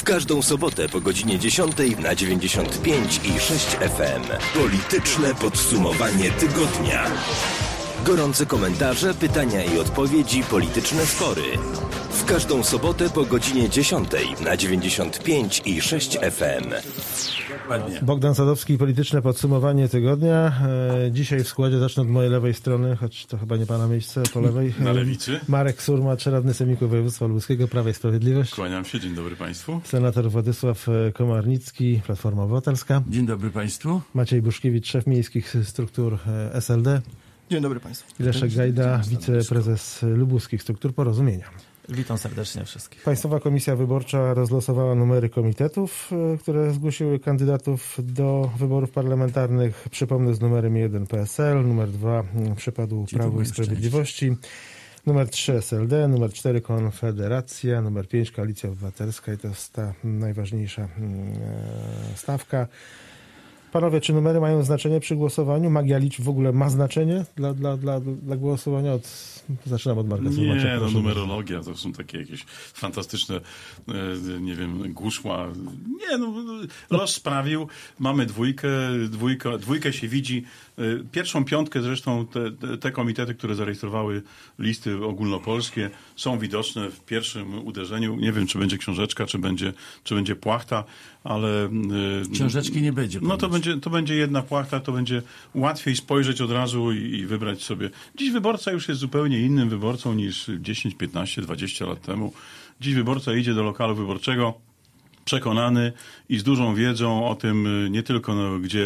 W każdą sobotę po godzinie 10 na 95 i 6 FM. Polityczne podsumowanie tygodnia. Gorące komentarze, pytania i odpowiedzi, polityczne spory. W każdą sobotę po godzinie 10 na 95 i 6 FM. Bogdan Sadowski, polityczne podsumowanie tygodnia. Dzisiaj w składzie zacznę od mojej lewej strony, choć to chyba nie pana miejsce, po lewej. Na lewicy. Marek Surmacz, radny Sejmiku Województwa Lubuskiego, Prawa i Sprawiedliwość. Kłaniam się, dzień dobry państwu. Senator Władysław Komarnicki, Platforma Obywatelska. Dzień dobry państwu. Maciej Buszkiewicz, szef miejskich struktur SLD. Dzień dobry państwu. I Leszek Gajda, wiceprezes lubuskich struktur Porozumienia. Witam serdecznie wszystkich. Państwowa Komisja Wyborcza rozlosowała numery komitetów, które zgłosiły kandydatów do wyborów parlamentarnych. Przypomnę, z numerem 1 PSL, numer 2 przypadł Prawu i Sprawiedliwości, numer 3 SLD, numer 4 Konfederacja, numer 5 Koalicja Obywatelska i to jest ta najważniejsza stawka. Panowie, czy numery mają znaczenie przy głosowaniu? Magia liczb w ogóle ma znaczenie dla głosowania? Zaczynam od Marka Surmacza. Nie, no numerologia to są takie jakieś fantastyczne, nie wiem, guszła. Nie, no los sprawił, mamy dwójkę się widzi. Pierwszą piątkę zresztą te komitety, które zarejestrowały listy ogólnopolskie, są widoczne w pierwszym uderzeniu. Nie wiem, czy będzie książeczka, czy będzie płachta, ale... Książeczki nie będzie. No to będzie jedna płachta, to będzie łatwiej spojrzeć od razu i wybrać sobie. Dziś wyborca już jest zupełnie innym wyborcą niż 10, 15, 20 lat temu. Dziś wyborca idzie do lokalu wyborczego przekonany i z dużą wiedzą o tym nie tylko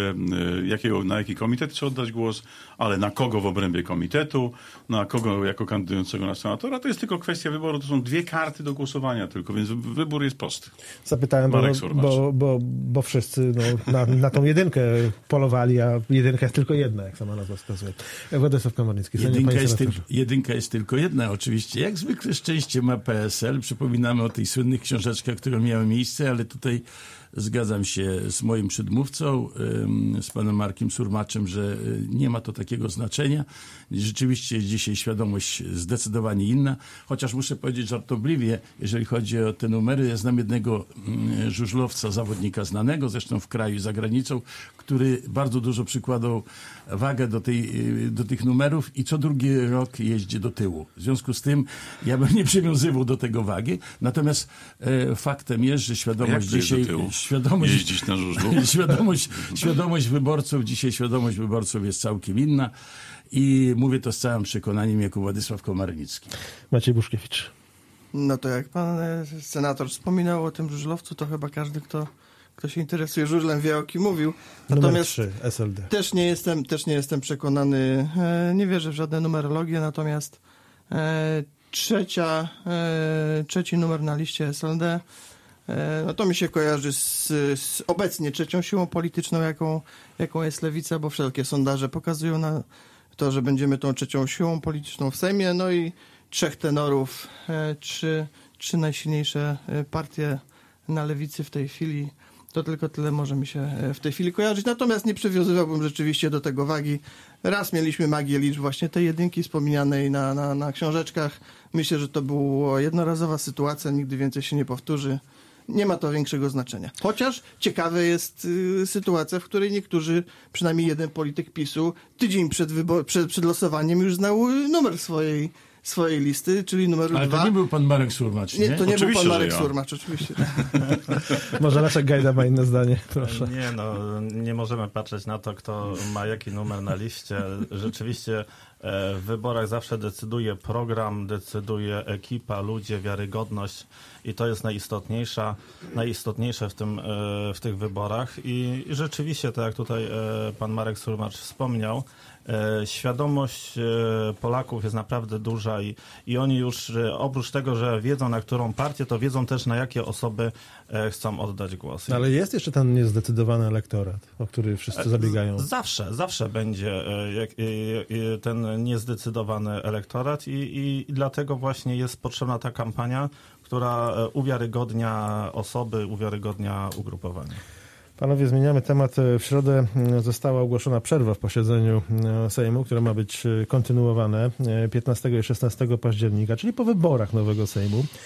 na jaki komitet chce oddać głos, ale na kogo w obrębie komitetu, na kogo jako kandydującego na senatora. To jest tylko kwestia wyboru. To są 2 karty do głosowania tylko, więc wybór jest prosty. Zapytałem, bo wszyscy na tą jedynkę polowali, a jedynka jest tylko jedna, jak sama nazwa wskazuje. Władysław Komarnicki. Jedynka jest tylko jedna, oczywiście. Jak zwykle szczęście ma PSL. Przypominamy o tej słynnych książeczkach, które miały miejsce, ale tutaj zgadzam się z moim przedmówcą, z panem Markiem Surmaczem, że nie ma to takiego znaczenia. Rzeczywiście jest dzisiaj świadomość zdecydowanie inna, chociaż muszę powiedzieć żartobliwie, jeżeli chodzi o te numery, ja znam jednego żużlowca, zawodnika znanego, zresztą w kraju i za granicą, który bardzo dużo przykładał wagę do tych numerów i co drugi rok jeździ do tyłu. W związku z tym ja bym nie przywiązywał do tego wagi, natomiast faktem jest, że świadomość dzisiaj... Jeździć na żużlu? Świadomość wyborców jest całkiem inna i mówię to z całym przekonaniem jako Władysław Komarnicki. Maciej Buszkiewicz. No to jak pan senator wspominał o tym żużlowcu, to chyba każdy, kto się interesuje żużlem, wie, o kim mówił. Natomiast 3, SLD. Też nie jestem przekonany, nie wierzę w żadne numerologie, natomiast trzeci numer na liście SLD, no to mi się kojarzy z obecnie trzecią siłą polityczną, jaką jest Lewica, bo wszelkie sondaże pokazują na to, że będziemy tą trzecią siłą polityczną w Sejmie, no i 3 tenorów, 3 najsilniejsze partie na Lewicy w tej chwili. To tylko tyle może mi się w tej chwili kojarzyć. Natomiast nie przywiązywałbym rzeczywiście do tego wagi. Raz mieliśmy magię liczb właśnie tej jedynki wspominanej na książeczkach. Myślę, że to była jednorazowa sytuacja, nigdy więcej się nie powtórzy. Nie ma to większego znaczenia. Chociaż ciekawa jest sytuacja, w której niektórzy, przynajmniej jeden polityk PiS-u, tydzień przed losowaniem już znał numer swojej listy, czyli numer 2. Ale to nie był pan Marek Surmacz, nie? To nie był pan Marek Surmacz, oczywiście. Może Leszek Gajda ma inne zdanie, proszę. Nie możemy patrzeć na to, kto ma jaki numer na liście. Rzeczywiście w wyborach zawsze decyduje program, decyduje ekipa, ludzie, wiarygodność i to jest najistotniejsze w tych wyborach. I rzeczywiście, tak jak tutaj pan Marek Surmacz wspomniał, świadomość Polaków jest naprawdę duża i oni już oprócz tego, że wiedzą na którą partię, to wiedzą też na jakie osoby chcą oddać głos. Ale jest jeszcze ten niezdecydowany elektorat, o który wszyscy zabiegają. Zawsze będzie ten niezdecydowany elektorat i dlatego właśnie jest potrzebna ta kampania, która uwiarygodnia osoby, uwiarygodnia ugrupowania. Panowie, zmieniamy temat. W środę została ogłoszona przerwa w posiedzeniu Sejmu, które ma być kontynuowane 15 i 16 października, czyli po wyborach nowego Sejmu.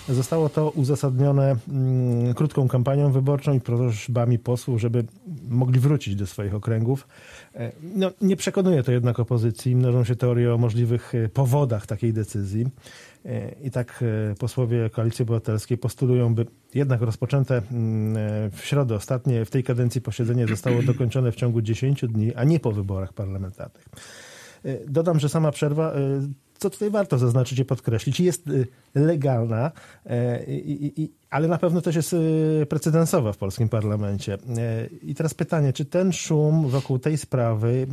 Zostało to uzasadnione krótką kampanią wyborczą i prośbami posłów, żeby mogli wrócić do swoich okręgów. No, nie przekonuje to jednak opozycji. Mnożą się teorie o możliwych powodach takiej decyzji. I tak posłowie Koalicji Obywatelskiej postulują, by jednak rozpoczęte w środę ostatnie w tej kadencji posiedzenie zostało dokończone w ciągu 10 dni, a nie po wyborach parlamentarnych. Dodam, że sama przerwa, co tutaj warto zaznaczyć i podkreślić, jest legalna, ale na pewno też jest precedensowa w polskim parlamencie. I teraz pytanie, czy ten szum wokół tej sprawy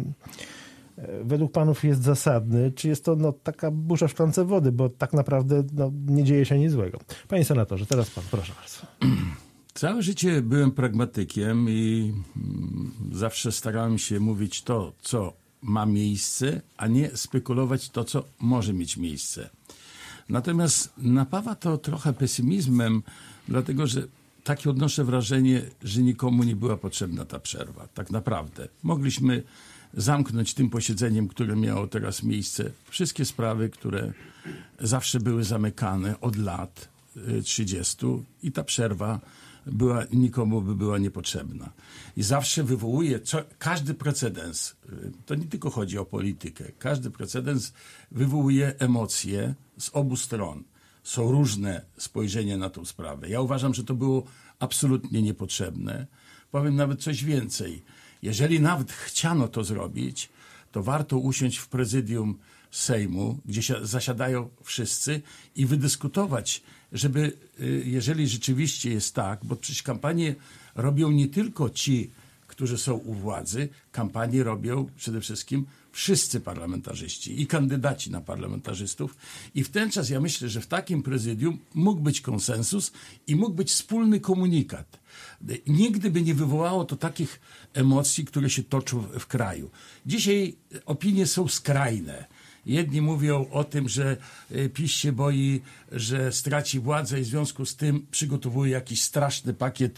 według panów jest zasadny, czy jest to taka burza w szklance wody, bo tak naprawdę nie dzieje się nic złego. Panie senatorze, teraz pan, proszę bardzo. Całe życie byłem pragmatykiem i zawsze starałem się mówić to, co ma miejsce, a nie spekulować to, co może mieć miejsce. Natomiast napawa to trochę pesymizmem, dlatego że takie odnoszę wrażenie, że nikomu nie była potrzebna ta przerwa. Tak naprawdę. Mogliśmy zamknąć tym posiedzeniem, które miało teraz miejsce, wszystkie sprawy, które zawsze były zamykane od lat 30 i ta przerwa nikomu by była niepotrzebna. I zawsze wywołuje każdy precedens, to nie tylko chodzi o politykę, każdy precedens wywołuje emocje z obu stron. Są różne spojrzenia na tą sprawę. Ja uważam, że to było absolutnie niepotrzebne. Powiem nawet coś więcej. Jeżeli nawet chciano to zrobić, to warto usiąść w prezydium Sejmu, gdzie zasiadają wszyscy i wydyskutować, żeby, jeżeli rzeczywiście jest tak, bo przecież kampanię robią nie tylko ci, którzy są u władzy, kampanię robią przede wszystkim wszyscy parlamentarzyści i kandydaci na parlamentarzystów. I w ten czas ja myślę, że w takim prezydium mógł być konsensus i mógł być wspólny komunikat. Nigdy by nie wywołało to takich emocji, które się toczą w kraju. Dzisiaj opinie są skrajne. Jedni mówią o tym, że PiS się boi, że straci władzę i w związku z tym przygotowuje jakiś straszny pakiet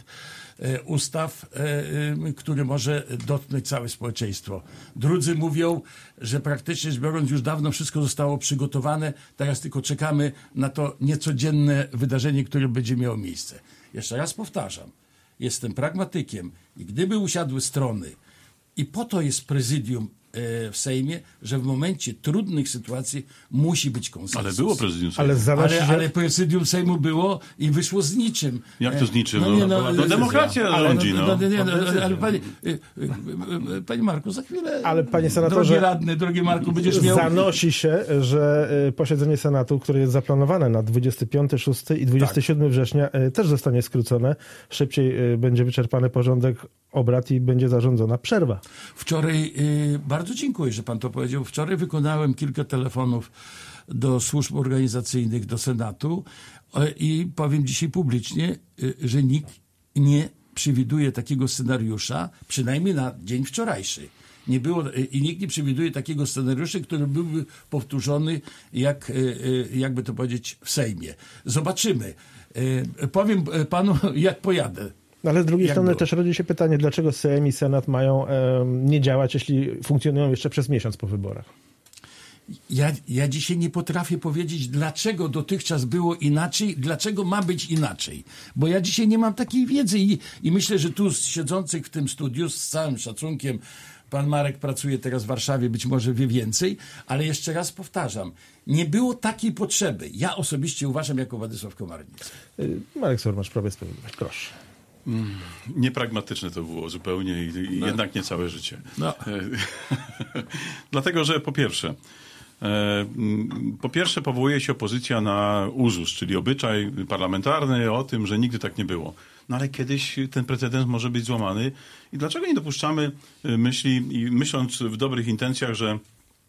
ustaw, który może dotknąć całe społeczeństwo. Drudzy mówią, że praktycznie rzecz biorąc już dawno wszystko zostało przygotowane, teraz tylko czekamy na to niecodzienne wydarzenie, które będzie miało miejsce. Jeszcze raz powtarzam, jestem pragmatykiem i gdyby usiadły strony i po to jest prezydium w Sejmie, że w momencie trudnych sytuacji musi być konsensus. Ale było prezydium Sejmu. Ale prezydium Sejmu było i wyszło z niczym. Jak to z niczym? Demokracja rządzi. Ale panie Marku, za chwilę, ale panie senatorze, drogi radny, drogi Marku, będziesz miał... Zanosi się, że posiedzenie Senatu, które jest zaplanowane na 25, 6 i 27 września, też zostanie skrócone. Szybciej będzie wyczerpany porządek obrad i będzie zarządzona przerwa. Wczoraj, bardzo dziękuję, że pan to powiedział. Wczoraj wykonałem kilka telefonów do służb organizacyjnych, do Senatu i powiem dzisiaj publicznie, że nikt nie przewiduje takiego scenariusza, przynajmniej na dzień wczorajszy. Nie było, i nikt nie przewiduje takiego scenariusza, który byłby powtórzony, jakby to powiedzieć, w Sejmie. Zobaczymy. Powiem panu, jak pojadę. Ale z drugiej strony też rodzi się pytanie, dlaczego Sejm i Senat mają nie działać, jeśli funkcjonują jeszcze przez miesiąc po wyborach? Ja dzisiaj nie potrafię powiedzieć, dlaczego dotychczas było inaczej, dlaczego ma być inaczej. Bo ja dzisiaj nie mam takiej wiedzy i myślę, że tu siedzących w tym studiu, z całym szacunkiem, pan Marek pracuje teraz w Warszawie, być może wie więcej, ale jeszcze raz powtarzam, nie było takiej potrzeby. Ja osobiście uważam jako Władysław Komarnicki. Marek Surmacz, Prawo i Sprawiedliwość, proszę. Niepragmatyczne to było zupełnie i jednak nie całe życie. No. Dlatego, że po pierwsze powołuje się opozycja na uzus, czyli obyczaj parlamentarny o tym, że nigdy tak nie było. No ale kiedyś ten precedens może być złamany i dlaczego nie dopuszczamy myśli i myśląc w dobrych intencjach, że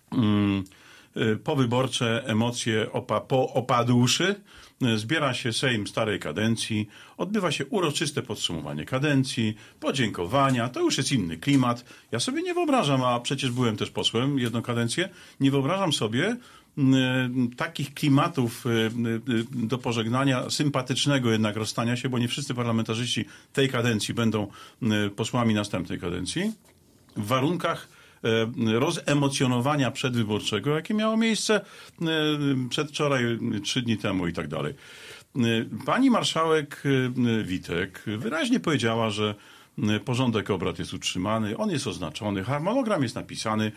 powyborcze emocje opadłszy, zbiera się Sejm starej kadencji, odbywa się uroczyste podsumowanie kadencji, podziękowania, to już jest inny klimat. Ja sobie nie wyobrażam, a przecież byłem też posłem jedną kadencję, nie wyobrażam sobie takich klimatów do pożegnania, sympatycznego jednak rozstania się, bo nie wszyscy parlamentarzyści tej kadencji będą posłami następnej kadencji, w warunkach rozemocjonowania przedwyborczego, jakie miało miejsce przedwczoraj, 3 dni temu i tak dalej. Pani marszałek Witek wyraźnie powiedziała, że porządek obrad jest utrzymany, on jest oznaczony, harmonogram jest napisany.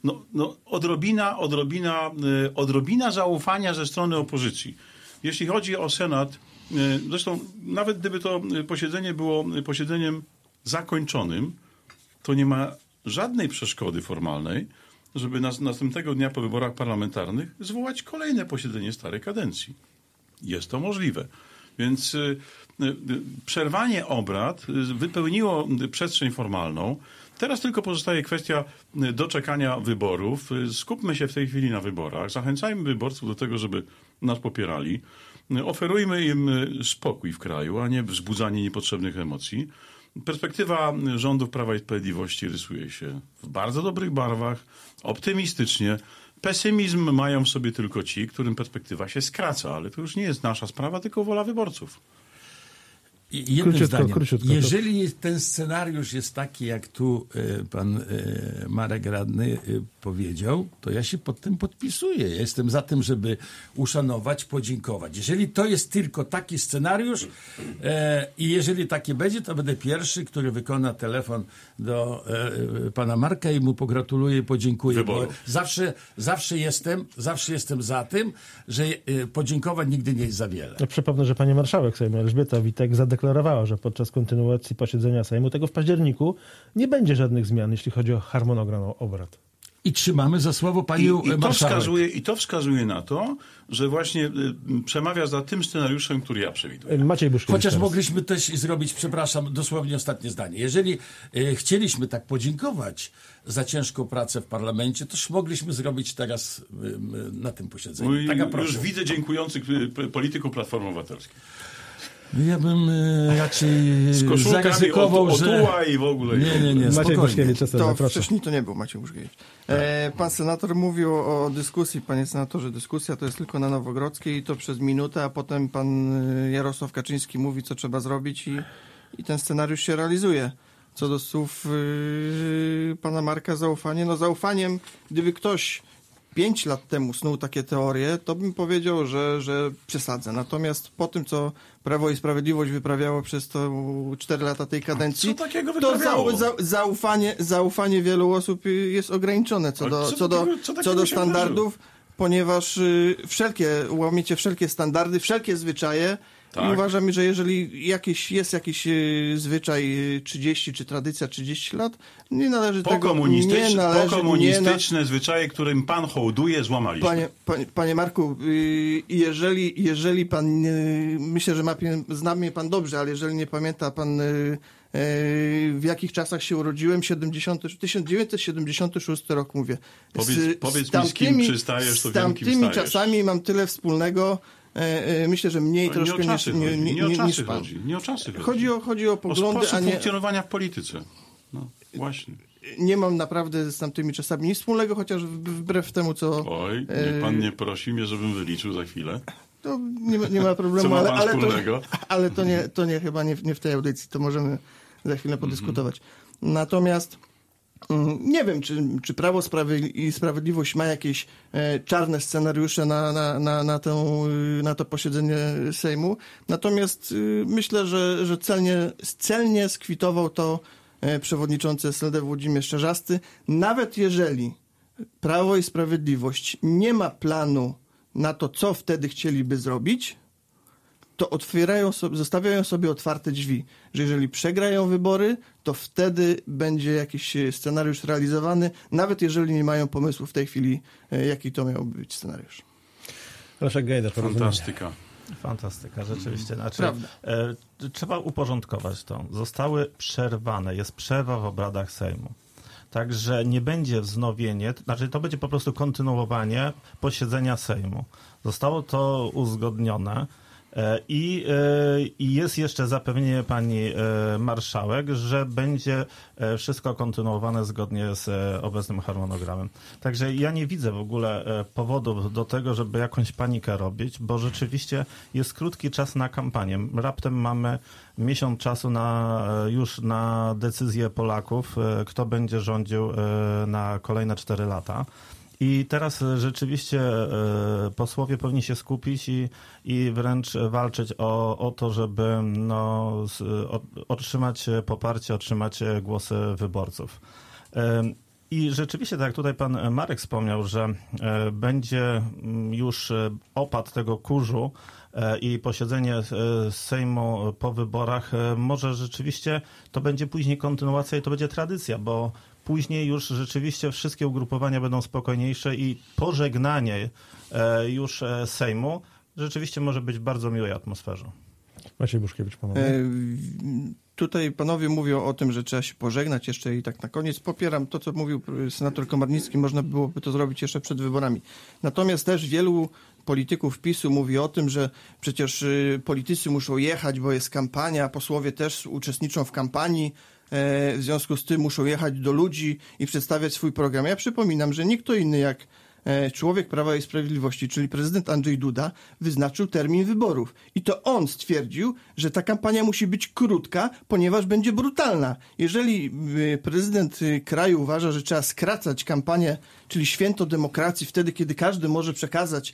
Odrobina zaufania ze strony opozycji. Jeśli chodzi o Senat, zresztą nawet gdyby to posiedzenie było posiedzeniem zakończonym, to nie ma żadnej przeszkody formalnej, żeby następnego dnia po wyborach parlamentarnych zwołać kolejne posiedzenie starej kadencji. Jest to możliwe. Więc przerwanie obrad wypełniło przestrzeń formalną. Teraz tylko pozostaje kwestia doczekania wyborów. Skupmy się w tej chwili na wyborach. Zachęcajmy wyborców do tego, żeby nas popierali. Oferujmy im spokój w kraju, a nie wzbudzanie niepotrzebnych emocji. Perspektywa rządów Prawa i Sprawiedliwości rysuje się w bardzo dobrych barwach, optymistycznie. Pesymizm mają w sobie tylko ci, którym perspektywa się skraca, ale to już nie jest nasza sprawa, tylko wola wyborców. Jednym zdaniem, jeżeli ten scenariusz jest taki, jak tu pan Marek Radny powiedział, to ja się pod tym podpisuję. Ja jestem za tym, żeby uszanować, podziękować. Jeżeli to jest tylko taki scenariusz i jeżeli takie będzie, to będę pierwszy, który wykona telefon do pana Marka i mu pogratuluję i podziękuję. Bo zawsze jestem za tym, że podziękować nigdy nie jest za wiele. Ja przypomnę, że pani marszałek Sejmu Elżbieta Witek zadeklarowała, że podczas kontynuacji posiedzenia Sejmu tego w październiku nie będzie żadnych zmian, jeśli chodzi o harmonogram obrad. I trzymamy za słowo panią marszałek. I to wskazuje na to, że właśnie przemawia za tym scenariuszem, który ja przewiduję. Maciej Buszkiewicz. Chociaż mogliśmy też zrobić, przepraszam, dosłownie ostatnie zdanie. Jeżeli chcieliśmy tak podziękować za ciężką pracę w parlamencie, toż mogliśmy zrobić teraz na tym posiedzeniu. Już widzę dziękujących polityków Platformy Obywatelskiej. Ja bym raczej zaryzykował, że... i w ogóle. Nie, Maciej Buszkiewicz, to wcześniej to nie był Maciej Buszkiewicz. Pan senator mówił o dyskusji. Panie senatorze, dyskusja to jest tylko na Nowogrodzkiej i to przez minutę, a potem pan Jarosław Kaczyński mówi, co trzeba zrobić i ten scenariusz się realizuje. Co do słów pana Marka, zaufanie. No zaufaniem, gdyby ktoś 5 lat temu snuł takie teorie, to bym powiedział, że przesadzę. Natomiast po tym, co Prawo i Sprawiedliwość wyprawiało przez to 4 lata tej kadencji, to zaufanie wielu osób jest ograniczone co do standardów, ponieważ łamiecie wszelkie standardy, wszelkie zwyczaje. Tak. I uważam, że jeżeli jest jakiś zwyczaj 30 czy tradycja 30 lat, nie należy komunistyczne zwyczaje, którym pan hołduje, złamaliśmy. Panie Marku, jeżeli pan, myślę, że zna mnie pan dobrze, ale jeżeli nie pamięta pan w jakich czasach się urodziłem, 1976 rok mówię. Powiedz mi, z kim przystajesz, to wiem, kim stajesz. Z tamtymi czasami mam tyle wspólnego. Myślę, że mniej troszkę niż pan. Nie o czasy chodzi. Chodzi o poglądy, o sposób funkcjonowania w polityce. No, właśnie. Nie mam naprawdę z tamtymi czasami nic wspólnego, chociaż wbrew temu, co... Oj, niech pan nie prosi mnie, żebym wyliczył za chwilę. To nie ma problemu, co ma pan wspólnego? Ale to chyba nie w tej audycji, to możemy za chwilę podyskutować. Natomiast nie wiem, czy Prawo i Sprawiedliwość ma jakieś czarne scenariusze na to posiedzenie Sejmu. Natomiast myślę, że celnie skwitował to przewodniczący SLD Włodzimierz Czarzasty. Nawet jeżeli Prawo i Sprawiedliwość nie ma planu na to, co wtedy chcieliby zrobić, to zostawiają sobie otwarte drzwi, że jeżeli przegrają wybory, to wtedy będzie jakiś scenariusz realizowany, nawet jeżeli nie mają pomysłu w tej chwili, jaki to miałby być scenariusz. Leszek Gajda, Fantastyka, rzeczywiście. Trzeba uporządkować to. Zostały przerwane, jest przerwa w obradach Sejmu. Także nie będzie wznowienie, to będzie po prostu kontynuowanie posiedzenia Sejmu. Zostało to uzgodnione. I jest jeszcze zapewnienie pani marszałek, że będzie wszystko kontynuowane zgodnie z obecnym harmonogramem. Także ja nie widzę w ogóle powodów do tego, żeby jakąś panikę robić, bo rzeczywiście jest krótki czas na kampanię. Raptem mamy miesiąc czasu już na decyzję Polaków, kto będzie rządził na kolejne 4 lata. I teraz rzeczywiście posłowie powinni się skupić i wręcz walczyć o to, żeby otrzymać poparcie, otrzymać głosy wyborców. I rzeczywiście, tak jak tutaj pan Marek wspomniał, że będzie już opad tego kurzu i posiedzenie Sejmu po wyborach, może rzeczywiście to będzie później kontynuacja i to będzie tradycja, bo później już rzeczywiście wszystkie ugrupowania będą spokojniejsze i pożegnanie już Sejmu rzeczywiście może być w bardzo miłej atmosferze. Maciej Buszkiewicz, panowie. Tutaj panowie mówią o tym, że trzeba się pożegnać jeszcze i tak na koniec. Popieram to, co mówił senator Komarnicki, można byłoby to zrobić jeszcze przed wyborami. Natomiast też wielu polityków PiS-u mówi o tym, że przecież politycy muszą jechać, bo jest kampania, posłowie też uczestniczą w kampanii, w związku z tym muszą jechać do ludzi i przedstawiać swój program. Ja przypominam, że nikt inny jak człowiek Prawa i Sprawiedliwości, czyli prezydent Andrzej Duda, wyznaczył termin wyborów. I to on stwierdził, że ta kampania musi być krótka, ponieważ będzie brutalna. Jeżeli prezydent kraju uważa, że trzeba skracać kampanię, czyli święto demokracji, wtedy, kiedy każdy może przekazać,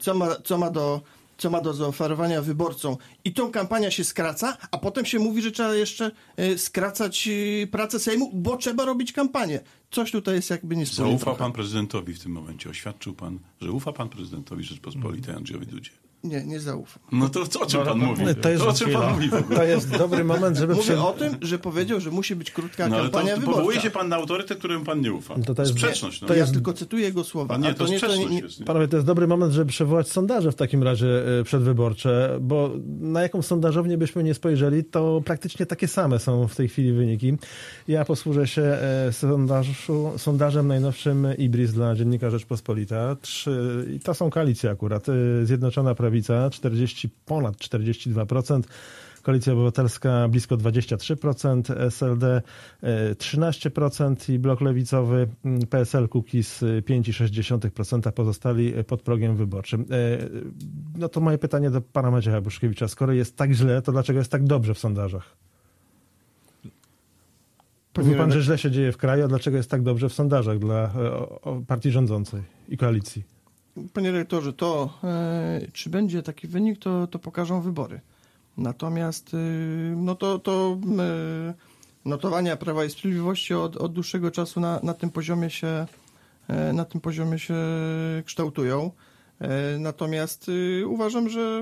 co ma do zaoferowania wyborcom i tą kampanię się skraca, a potem się mówi, że trzeba jeszcze skracać pracę Sejmu, bo trzeba robić kampanię. Coś tutaj jest jakby niespójne. Zaufał pan prezydentowi w tym momencie? Oświadczył pan, że ufa pan prezydentowi Rzeczpospolitej Andrzejowi Dudzie? Nie zaufam. No to o czym pan mówi? O czym pan mówi? To jest dobry moment, żeby... Mówię o tym, że powiedział, że musi być krótka kampania to wyborcza. powołuje się pan na autorytet, któremu pan nie ufa. To jest sprzeczność. Ja tylko cytuję jego słowa. Nie, to sprzeczność jest. Panowie, to jest dobry moment, żeby przywołać sondaże w takim razie przedwyborcze, bo na jaką sondażownię byśmy nie spojrzeli, to praktycznie takie same są w tej chwili wyniki. Ja posłużę się sondażem najnowszym Ibris dla Dziennika Rzeczpospolita. I to są koalicje akurat. Zjednoczona Prawica ponad 42%, Koalicja Obywatelska blisko 23%, SLD 13% i Blok Lewicowy, PSL, Kukiz 5,6%, pozostali pod progiem wyborczym. No to moje pytanie do pana Macieja Buszkiewicza. Skoro jest tak źle, to dlaczego jest tak dobrze w sondażach? Mówi pan, że źle się dzieje w kraju, a dlaczego jest tak dobrze w sondażach dla partii rządzącej i koalicji? Panie redaktorze, czy będzie taki wynik, to pokażą wybory. Natomiast notowania Prawa i Sprawiedliwości od dłuższego czasu na tym poziomie się kształtują. Natomiast uważam, że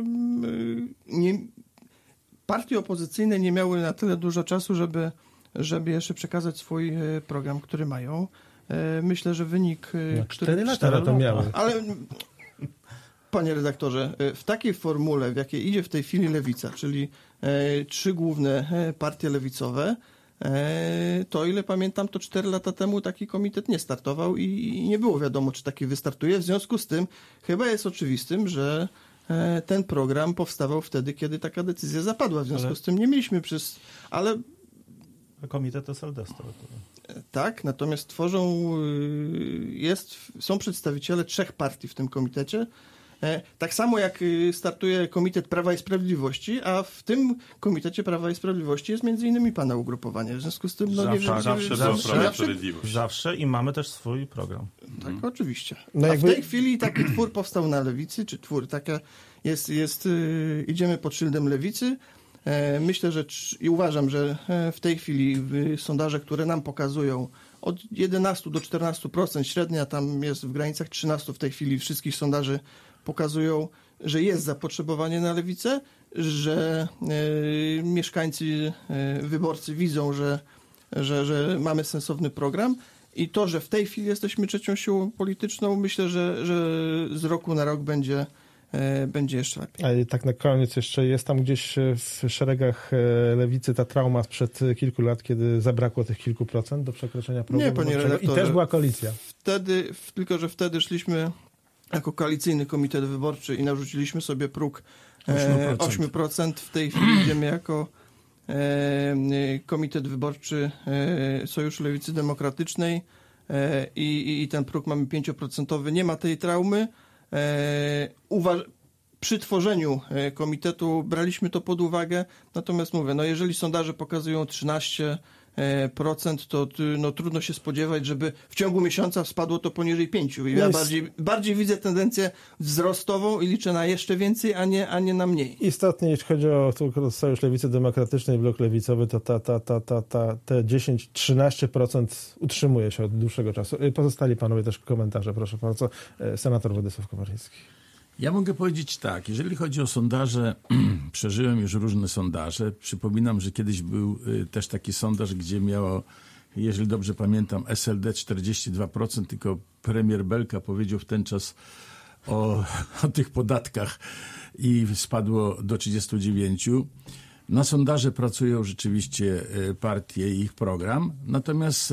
partie opozycyjne nie miały na tyle dużo czasu, żeby jeszcze przekazać swój program, który mają. Myślę, że wynik... 4 lata to miały. Ale, panie redaktorze, w takiej formule, w jakiej idzie w tej chwili Lewica, czyli 3 główne partie lewicowe, to ile pamiętam, to 4 lata temu taki komitet nie startował i nie było wiadomo, czy taki wystartuje. W związku z tym chyba jest oczywistym, że ten program powstawał wtedy, kiedy taka decyzja zapadła. W związku z tym nie mieliśmy ale komitet SLD startuje. Tak, natomiast są przedstawiciele 3 partii w tym komitecie. Tak samo jak startuje Komitet Prawa i Sprawiedliwości, a w tym Komitecie Prawa i Sprawiedliwości jest między innymi pana ugrupowanie. W związku z tym zawsze i mamy też swój program. Tak, oczywiście. A w tej chwili taki twór powstał na lewicy, czy idziemy pod szyldem lewicy. Myślę, i uważam, że w tej chwili sondaże, które nam pokazują od 11 do 14%, średnia tam jest w granicach 13% w tej chwili wszystkich sondaży pokazują, że jest zapotrzebowanie na lewicę, że mieszkańcy, wyborcy widzą, że mamy sensowny program i to, że w tej chwili jesteśmy trzecią siłą polityczną, myślę, że z roku na rok będzie jeszcze lepiej. Ale tak na koniec jeszcze jest tam gdzieś w szeregach lewicy ta trauma sprzed kilku lat, kiedy zabrakło tych kilku procent do przekroczenia progu. Nie, panie redaktorze. I też była koalicja. Tylko że wtedy szliśmy jako koalicyjny komitet wyborczy i narzuciliśmy sobie próg 8%. W tej chwili idziemy jako komitet wyborczy Sojuszu Lewicy Demokratycznej i ten próg mamy 5%. Nie ma tej traumy. Przy tworzeniu komitetu braliśmy to pod uwagę, natomiast mówię, jeżeli sondaże pokazują 13, to no, trudno się spodziewać, żeby w ciągu miesiąca spadło to poniżej 5. Ja bardziej widzę tendencję wzrostową i liczę na jeszcze więcej, a nie na mniej. Istotnie, jeśli chodzi o Sojusz Lewicy Demokratycznej, blok lewicowy, to te 10-13% utrzymuje się od dłuższego czasu. Pozostali panowie też komentarze, proszę bardzo. Senator Władysław Komarnicki. Ja mogę powiedzieć tak, jeżeli chodzi o sondaże, przeżyłem już różne sondaże. Przypominam, że kiedyś był też taki sondaż, gdzie miało, jeżeli dobrze pamiętam, SLD 42%, tylko premier Belka powiedział w ten czas o tych podatkach i spadło do 39%. Na sondaże pracują rzeczywiście partie i ich program. Natomiast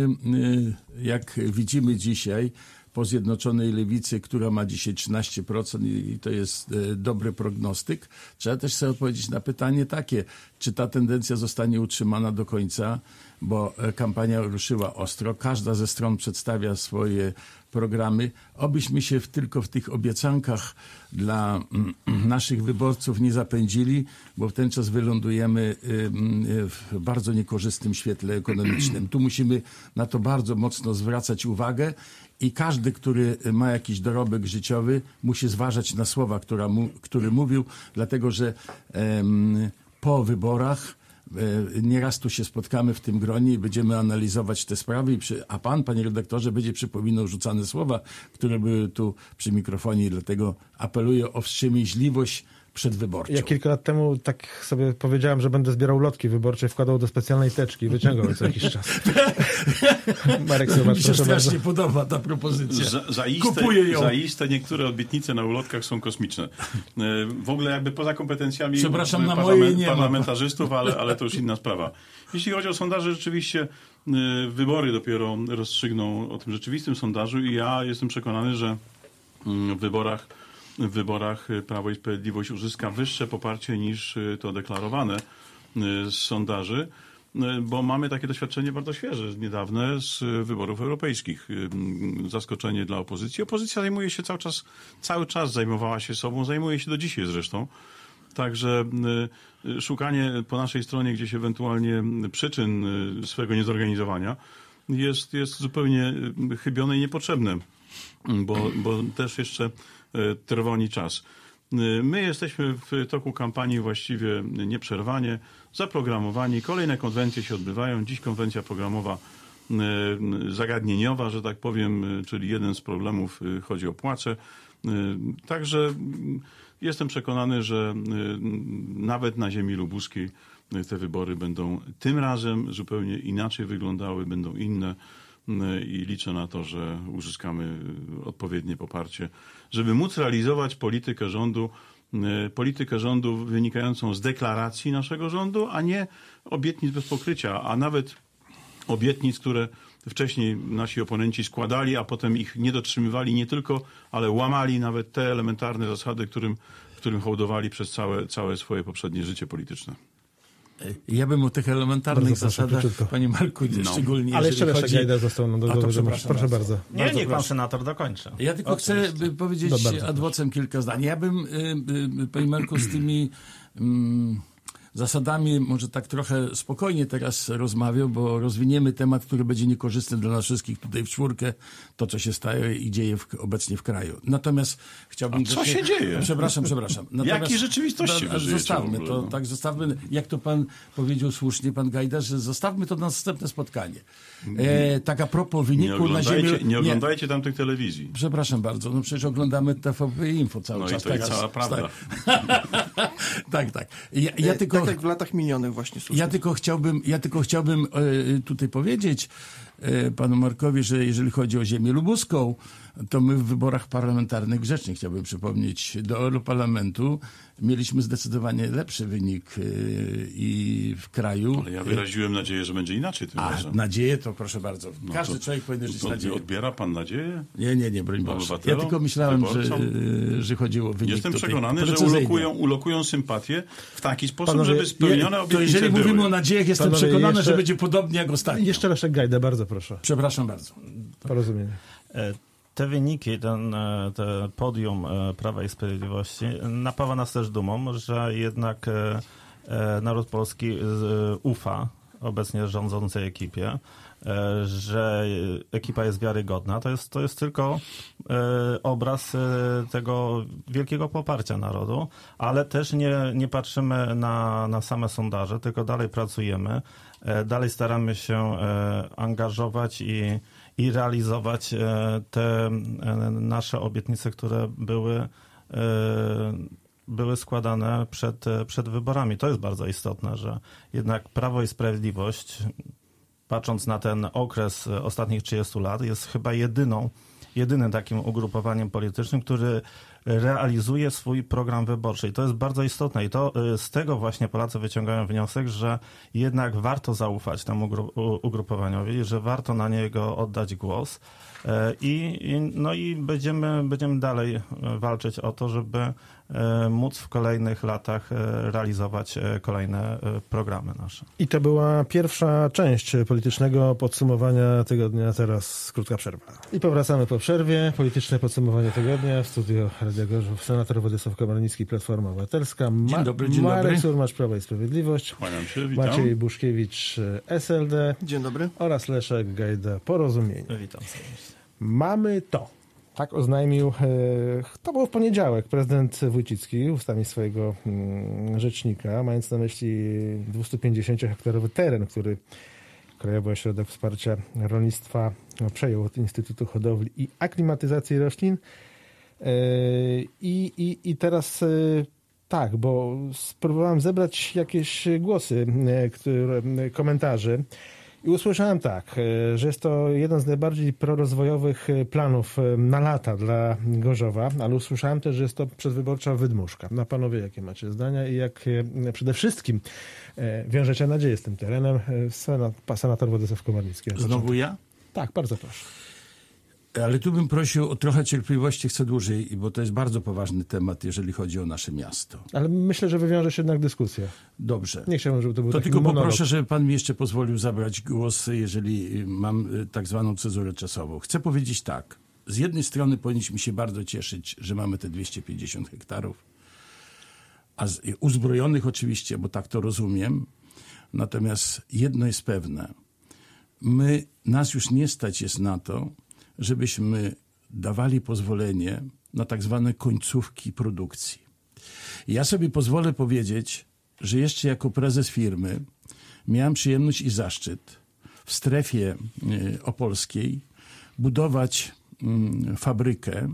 jak widzimy dzisiaj, po Zjednoczonej Lewicy, która ma dzisiaj 13% i to jest dobry prognostyk, trzeba też sobie odpowiedzieć na pytanie takie, czy ta tendencja zostanie utrzymana do końca, bo kampania ruszyła ostro, każda ze stron przedstawia swoje programy. Obyśmy się tylko w tych obiecankach dla naszych wyborców nie zapędzili, bo w ten czas wylądujemy w bardzo niekorzystnym świetle ekonomicznym. Tu musimy na to bardzo mocno zwracać uwagę i każdy, który ma jakiś dorobek życiowy, musi zważać na słowa, które mówił, dlatego że po wyborach nieraz tu się spotkamy w tym gronie i będziemy analizować te sprawy, a pan, panie redaktorze, będzie przypominał rzucane słowa, które były tu przy mikrofonie i dlatego apeluję o wstrzemięźliwość przedwyborczą. Ja kilka lat temu tak sobie powiedziałem, że będę zbierał lotki wyborcze, wkładał do specjalnej teczki i wyciągał co jakiś czas. Marek Słowacz, mi się strasznie podoba ta propozycja. Kupuję ją. Zaiste niektóre obietnice na ulotkach są kosmiczne. W ogóle jakby poza kompetencjami parlamentarzystów, ale to już inna sprawa. Jeśli chodzi o sondaże, rzeczywiście wybory dopiero rozstrzygną o tym rzeczywistym sondażu i ja jestem przekonany, że w wyborach Prawo i Sprawiedliwość uzyska wyższe poparcie niż to deklarowane z sondaży, bo mamy takie doświadczenie bardzo świeże, niedawne z wyborów europejskich. Zaskoczenie dla opozycji. Opozycja zajmuje się cały czas zajmowała się sobą, zajmuje się do dzisiaj zresztą. Także szukanie po naszej stronie gdzieś ewentualnie przyczyn swego niezorganizowania jest zupełnie chybione i niepotrzebne, bo też jeszcze trwoni czas. My jesteśmy w toku kampanii właściwie nieprzerwanie, zaprogramowani. Kolejne konwencje się odbywają. Dziś konwencja programowa zagadnieniowa, że tak powiem, czyli jeden z problemów chodzi o płace. Także jestem przekonany, że nawet na ziemi lubuskiej te wybory będą tym razem zupełnie inaczej wyglądały, będą inne. I liczę na to, że uzyskamy odpowiednie poparcie, żeby móc realizować politykę rządu wynikającą z deklaracji naszego rządu, a nie obietnic bez pokrycia, a nawet obietnic, które wcześniej nasi oponenci składali, a potem ich nie dotrzymywali nie tylko, ale łamali nawet te elementarne zasady, którym hołdowali przez całe swoje poprzednie życie polityczne. Ja bym o tych elementarnych zasadach, panie Marku, szczególnie ale jeszcze chodzi... Gajda został proszę bardzo. Niech pan senator dokończy. Ja tylko chcę powiedzieć ad vocem kilka zdań. Ja bym, panie Marku, z tymi zasadami może tak trochę spokojnie teraz rozmawiał, bo rozwiniemy temat, który będzie niekorzystny dla nas wszystkich tutaj w czwórkę, to co się staje i dzieje obecnie w kraju. Natomiast chciałbym... Co się dzieje? Przepraszam. Natomiast, jakiej rzeczywistości wy żyjecie? Zostawmy to, tak, zostawmy, jak to pan powiedział słusznie, pan Gajda, że zostawmy to na następne spotkanie. Tak a propos wyniku na ziemi... Nie oglądajcie tamtych telewizji. Przepraszam bardzo, no przecież oglądamy TVP Info cały czas. No i to jest cała prawda. Tak. Ja tylko... Tak jak w latach minionych właśnie. Ja tylko chciałbym tutaj powiedzieć panu Markowi, że jeżeli chodzi o ziemię lubuską, to my w wyborach parlamentarnych, grzecznie chciałbym przypomnieć, do Europarlamentu mieliśmy zdecydowanie lepszy wynik i w kraju. Ale ja wyraziłem nadzieję, że będzie inaczej tym razem. Nadzieję to proszę bardzo. Każdy człowiek powinien żyć nadzieję. Odbiera pan nadzieję? Nie, broń Boże. Ja tylko myślałem, że chodziło o wynik. Jestem przekonany, że ulokują sympatię w taki sposób, żeby spełnione obietnice to jeżeli były. mówimy o nadziejach, jestem przekonany, że będzie podobnie jak ostatnio. Jeszcze Leszek Gajda, bardzo proszę. Przepraszam bardzo. Porozumienie. Te wyniki, te podium Prawa i Sprawiedliwości napawa nas też dumą, że jednak naród polski ufa obecnie rządzącej ekipie, że ekipa jest wiarygodna, to jest tylko obraz tego wielkiego poparcia narodu, ale też nie patrzymy na same sondaże, tylko dalej pracujemy, dalej staramy się angażować i realizować te nasze obietnice, które były składane przed wyborami. To jest bardzo istotne, że jednak Prawo i Sprawiedliwość, patrząc na ten okres ostatnich 30 lat, jest chyba jedynym takim ugrupowaniem politycznym, który realizuje swój program wyborczy. I to jest bardzo istotne. I to z tego właśnie Polacy wyciągają wniosek, że jednak warto zaufać temu ugrupowaniowi, że warto na niego oddać głos. I będziemy dalej walczyć o to, żeby móc w kolejnych latach realizować kolejne programy nasze. I to była pierwsza część politycznego podsumowania tygodnia. Teraz krótka przerwa. I powracamy po przerwie. Polityczne podsumowanie tygodnia. W studio Radia Gorzów senator Władysław Komornicki, Platforma Obywatelska. Dzień dobry. Marek Surmacz, Prawo i Sprawiedliwość. Kłaniam się, witam. Maciej Buszkiewicz, SLD. Dzień dobry. Oraz Leszek Gajda, Porozumienie. Witam serdecznie. Mamy to. Tak oznajmił, to było w poniedziałek, prezydent Wójcicki ustami swojego rzecznika, mając na myśli 250-hektarowy teren, który Krajowy Ośrodek Wsparcia Rolnictwa przejął od Instytutu Hodowli i Aklimatyzacji Roślin. I teraz tak, bo spróbowałem zebrać jakieś głosy, komentarzy. I usłyszałem tak, że jest to jeden z najbardziej prorozwojowych planów na lata dla Gorzowa, ale usłyszałem też, że jest to przedwyborcza wydmuszka. No panowie, jakie macie zdania i jak przede wszystkim wiążecie nadzieję z tym terenem? Senator Władysław Komornicki. Znowu ja? Tak, bardzo proszę. Ale tu bym prosił o trochę cierpliwości, chcę dłużej, bo to jest bardzo poważny temat, jeżeli chodzi o nasze miasto. Ale myślę, że wywiąże się jednak dyskusja. Dobrze. Nie chciałbym, żeby to był To taki tylko monolog. poproszę, żeby pan mi jeszcze pozwolił zabrać głos, jeżeli mam tak zwaną cezurę czasową. Chcę powiedzieć tak. Z jednej strony powinniśmy się bardzo cieszyć, że mamy te 250 hektarów, uzbrojonych oczywiście, bo tak to rozumiem. Natomiast jedno jest pewne. Nas już nie stać jest na to, żebyśmy dawali pozwolenie na tak zwane końcówki produkcji. Ja sobie pozwolę powiedzieć, że jeszcze jako prezes firmy miałem przyjemność i zaszczyt w strefie opolskiej budować fabrykę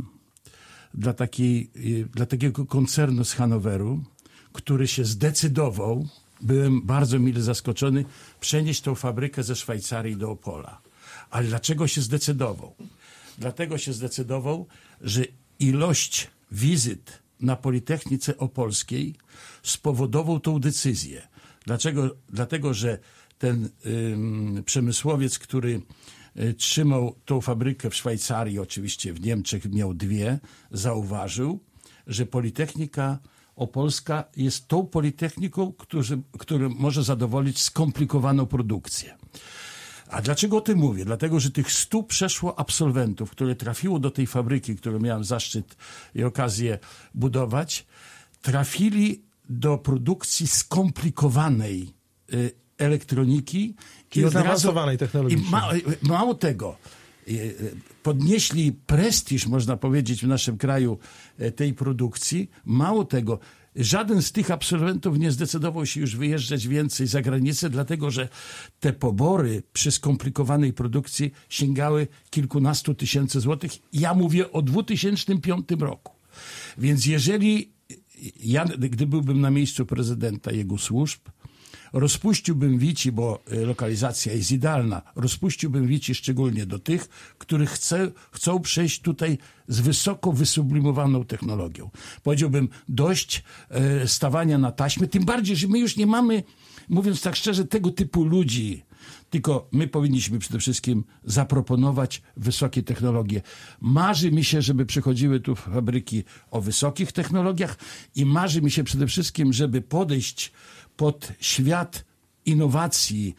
dla takiego koncernu z Hanoweru, który się zdecydował, byłem bardzo mile zaskoczony, przenieść tą fabrykę ze Szwajcarii do Opola. Ale dlaczego się zdecydował? Dlatego się zdecydował, że ilość wizyt na Politechnice Opolskiej spowodował tą decyzję. Dlaczego? Dlatego, że ten przemysłowiec, który trzymał tą fabrykę w Szwajcarii, oczywiście w Niemczech miał dwie, zauważył, że Politechnika Opolska jest tą politechniką, która może zadowolić skomplikowaną produkcję. A dlaczego o tym mówię? Dlatego, że tych 100 przeszło absolwentów, które trafiło do tej fabryki, którą miałem zaszczyt i okazję budować, trafili do produkcji skomplikowanej elektroniki i zaawansowanej technologicznie. I mało tego, podnieśli prestiż, można powiedzieć, w naszym kraju tej produkcji. Mało tego, żaden z tych absolwentów nie zdecydował się już wyjeżdżać więcej za granicę, dlatego że te pobory przy skomplikowanej produkcji sięgały kilkunastu tysięcy złotych. Ja mówię o 2005 roku. Więc jeżeli ja, gdy byłbym na miejscu prezydenta jego służb, rozpuściłbym wici, bo lokalizacja jest idealna, rozpuściłbym wici szczególnie do tych, których chcą przejść tutaj z wysoko wysublimowaną technologią. Powiedziałbym, dość stawania na taśmę, tym bardziej, że my już nie mamy, mówiąc tak szczerze, tego typu ludzi, tylko my powinniśmy przede wszystkim zaproponować wysokie technologie. Marzy mi się, żeby przychodziły tu fabryki o wysokich technologiach i marzy mi się przede wszystkim, żeby podejść pod świat innowacji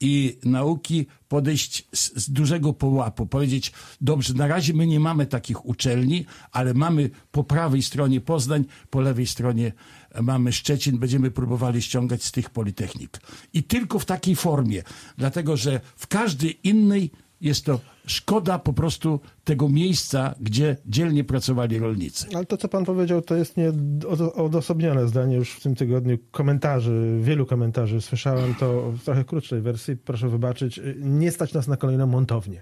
i nauki podejść z dużego pułapu, powiedzieć, dobrze, na razie my nie mamy takich uczelni, ale mamy po prawej stronie Poznań, po lewej stronie mamy Szczecin, będziemy próbowali ściągać z tych politechnik. I tylko w takiej formie, dlatego że w każdej innej jest to szkoda po prostu tego miejsca, gdzie dzielnie pracowali rolnicy. Ale to, co pan powiedział, to jest nieodosobnione zdanie już w tym tygodniu. Wielu komentarzy słyszałem to w trochę krótszej wersji. Proszę wybaczyć. Nie stać nas na kolejną montownię.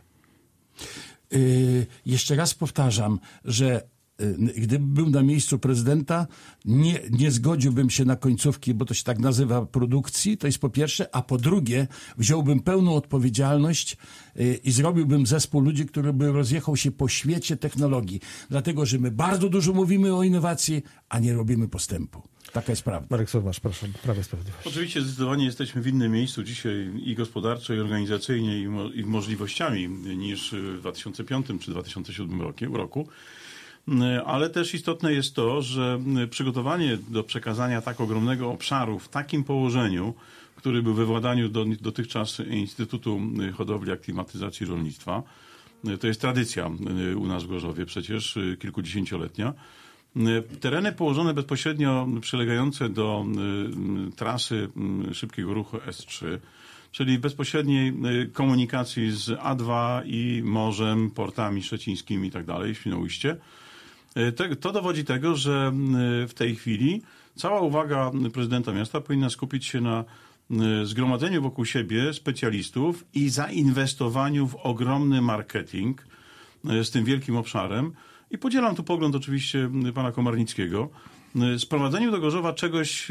Jeszcze raz powtarzam, że gdybym był na miejscu prezydenta, nie zgodziłbym się na końcówki, bo to się tak nazywa, produkcji, to jest po pierwsze, a po drugie wziąłbym pełną odpowiedzialność i zrobiłbym zespół ludzi, który by rozjechał się po świecie technologii. Dlatego, że my bardzo dużo mówimy o innowacji, a nie robimy postępu. Taka jest prawda. Marek Sowasz, proszę, Prawo i Sprawiedliwość. Oczywiście zdecydowanie jesteśmy w innym miejscu dzisiaj i gospodarczo, i organizacyjnie, i możliwościami niż w 2005 czy 2007 roku. Ale też istotne jest to, że przygotowanie do przekazania tak ogromnego obszaru w takim położeniu, który był we władaniu dotychczas Instytutu Hodowli, Aklimatyzacji Rolnictwa, to jest tradycja u nas w Gorzowie przecież kilkudziesięcioletnia. Tereny położone bezpośrednio przylegające do trasy szybkiego ruchu S3, czyli bezpośredniej komunikacji z A2 i morzem, portami szczecińskimi i tak dalej, Świnoujście. To dowodzi tego, że w tej chwili cała uwaga prezydenta miasta powinna skupić się na zgromadzeniu wokół siebie specjalistów i zainwestowaniu w ogromny marketing z tym wielkim obszarem. I podzielam tu pogląd oczywiście pana Komarnickiego. Sprowadzeniu do Gorzowa czegoś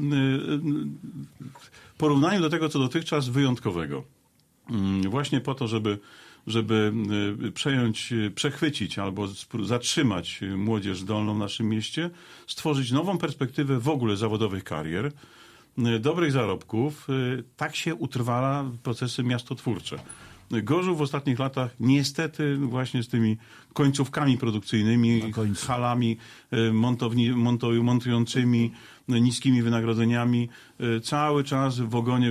w porównaniu do tego, co dotychczas, wyjątkowego. Właśnie po to, żeby przechwycić albo zatrzymać młodzież zdolną w naszym mieście, stworzyć nową perspektywę w ogóle zawodowych karier, dobrych zarobków. Tak się utrwala procesy miastotwórcze. Gorzów w ostatnich latach niestety właśnie z tymi końcówkami produkcyjnymi, halami montującymi, niskimi wynagrodzeniami, cały czas w ogonie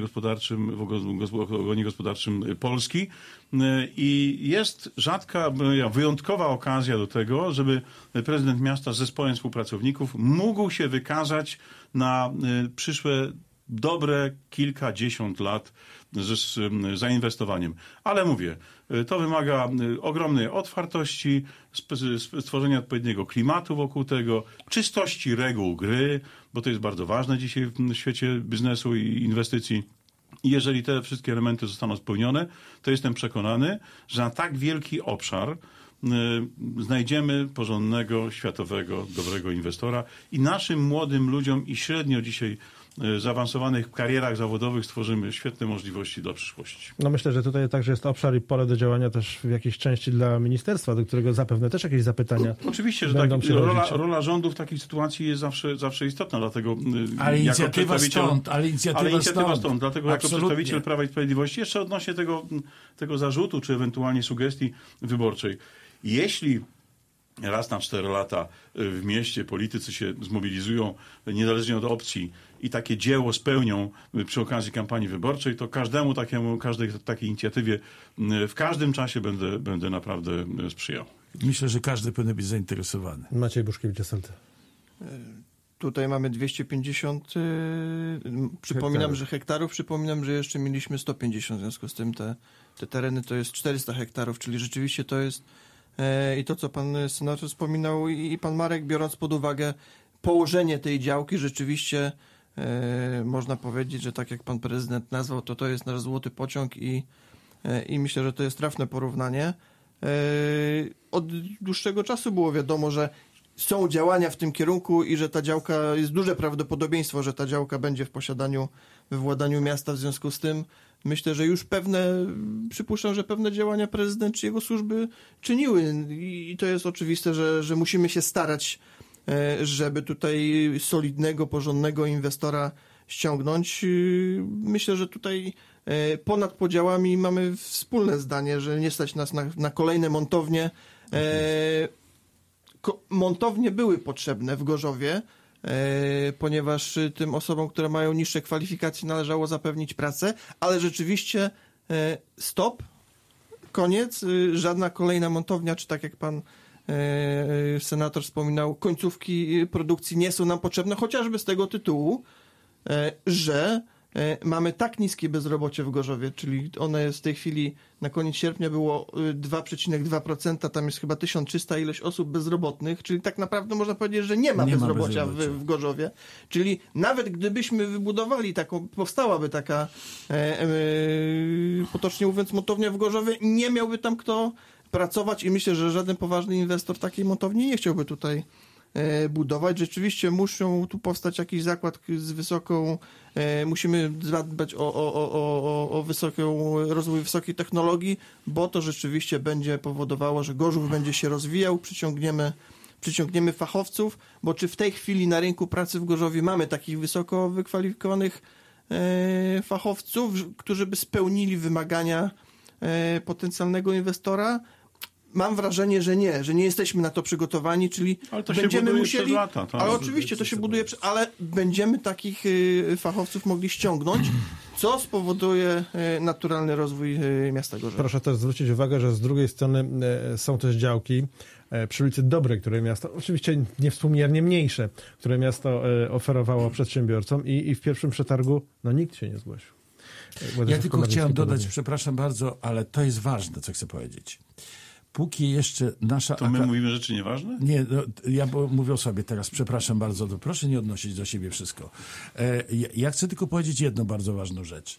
gospodarczym Polski. I jest rzadka, wyjątkowa okazja do tego, żeby prezydent miasta z zespołem współpracowników mógł się wykazać na przyszłe dobre kilkadziesiąt lat z zainwestowaniem. Ale mówię, to wymaga ogromnej otwartości, stworzenia odpowiedniego klimatu wokół tego, czystości reguł gry, bo to jest bardzo ważne dzisiaj w świecie biznesu i inwestycji. I jeżeli te wszystkie elementy zostaną spełnione, to jestem przekonany, że na tak wielki obszar znajdziemy porządnego, światowego, dobrego inwestora i naszym młodym ludziom i średnio dzisiaj zaawansowanych karierach zawodowych stworzymy świetne możliwości dla przyszłości. No myślę, że tutaj także jest obszar i pole do działania też w jakiejś części dla ministerstwa, do którego zapewne też jakieś zapytania oczywiście, że będą przychodzić. Rola rządu w takiej sytuacji jest zawsze istotna, dlatego ale inicjatywa stąd. Dlatego jako przedstawiciel Prawa i Sprawiedliwości jeszcze odnośnie tego zarzutu, czy ewentualnie sugestii wyborczej. Jeśli raz na 4 lata w mieście politycy się zmobilizują, niezależnie od opcji, i takie dzieło spełnią przy okazji kampanii wyborczej, to każdej takiej inicjatywie w każdym czasie będę naprawdę sprzyjał. Myślę, że każdy powinien być zainteresowany. Maciej Buszkiewicz-Jasolty. Tutaj mamy 250, hektarów. Przypominam, że jeszcze mieliśmy 150, w związku z tym te tereny to jest 400 hektarów, czyli rzeczywiście to jest i to, co pan senator wspominał i pan Marek, biorąc pod uwagę położenie tej działki, rzeczywiście można powiedzieć, że tak jak pan prezydent nazwał, to jest nasz złoty pociąg i myślę, że to jest trafne porównanie. Od dłuższego czasu było wiadomo, że są działania w tym kierunku i że ta działka, jest duże prawdopodobieństwo, że ta działka będzie we władaniu miasta, w związku z tym myślę, że już przypuszczam, że pewne działania prezydent czy jego służby czyniły i to jest oczywiste, że musimy się starać, żeby tutaj solidnego, porządnego inwestora ściągnąć. Myślę, że tutaj ponad podziałami mamy wspólne zdanie, że nie stać nas na kolejne montownie. Montownie były potrzebne w Gorzowie, ponieważ tym osobom, które mają niższe kwalifikacje, należało zapewnić pracę, ale rzeczywiście stop, koniec, żadna kolejna montownia, czy tak jak pan senator wspominał, końcówki produkcji nie są nam potrzebne, chociażby z tego tytułu, że mamy tak niskie bezrobocie w Gorzowie, czyli ono jest w tej chwili, na koniec sierpnia było 2,2%, tam jest chyba 1300 ileś osób bezrobotnych, czyli tak naprawdę można powiedzieć, że nie ma bezrobocia w Gorzowie. Czyli nawet gdybyśmy wybudowali taką, powstałaby taka, potocznie mówiąc, montownia w Gorzowie, nie miałby tam kto pracować i myślę, że żaden poważny inwestor takiej montowni nie chciałby tutaj budować. Rzeczywiście muszą tu powstać jakiś zakład z wysoką, musimy zadbać o rozwój wysokiej technologii, bo to rzeczywiście będzie powodowało, że Gorzów będzie się rozwijał, przyciągniemy fachowców, bo czy w tej chwili na rynku pracy w Gorzowie mamy takich wysoko wykwalifikowanych fachowców, którzy by spełnili wymagania potencjalnego inwestora? Mam wrażenie, że nie jesteśmy na to przygotowani, czyli ale to będziemy się musieli. Przez lata, tak? Ale oczywiście to się buduje, ale będziemy takich fachowców mogli ściągnąć, co spowoduje naturalny rozwój miasta Gorzów. Proszę też zwrócić uwagę, że z drugiej strony są też działki przy ulicy Dobrej, które miasto, oczywiście niewspółmiernie mniejsze, które miasto oferowało przedsiębiorcom i w pierwszym przetargu nikt się nie zgłosił. Ja tylko chciałem dodać, przepraszam bardzo, ale to jest ważne, co chcę powiedzieć. Póki jeszcze nasza... To my mówimy rzeczy nieważne? Nie, ja mówię o sobie teraz, przepraszam bardzo, to proszę nie odnosić do siebie wszystko. Ja chcę tylko powiedzieć jedną bardzo ważną rzecz.